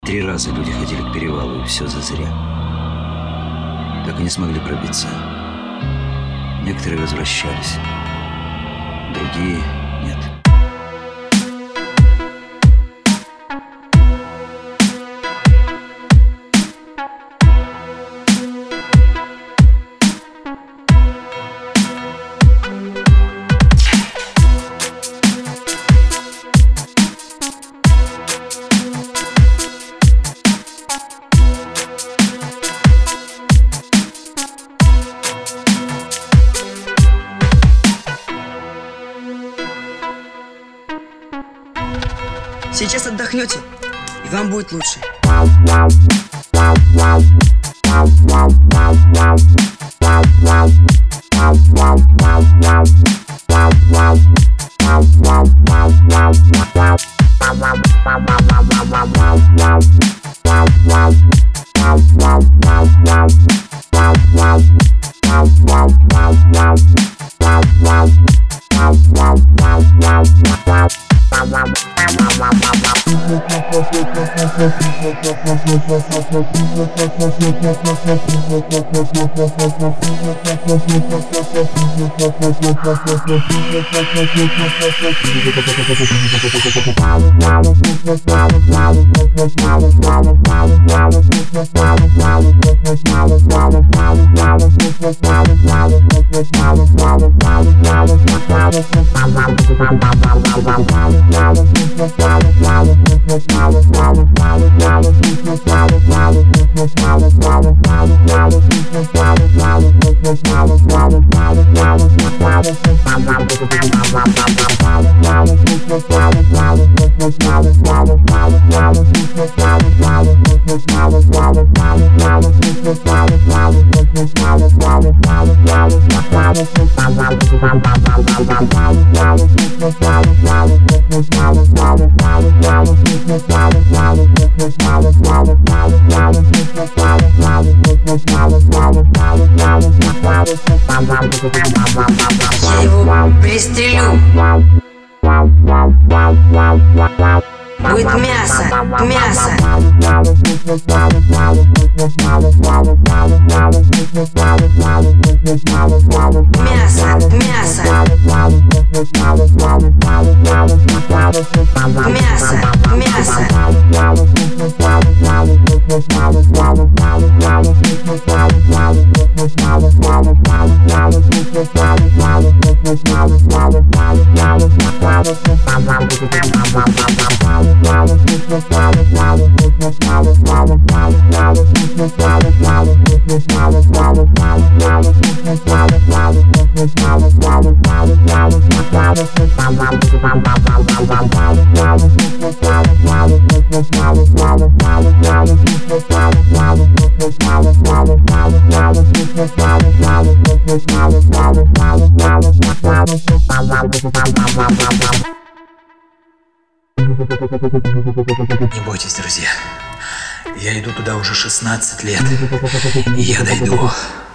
3 раза люди ходили к перевалу, и все зазря. Так и не смогли пробиться. Некоторые возвращались, другие нет. Сейчас отдохнете, и вам будет лучше. Я его пристрелю. Будет мясо, мясо. Мясо, мясо. Мясо, мясо. Не бойтесь, друзья. Я иду туда уже 16 лет. И я дойду.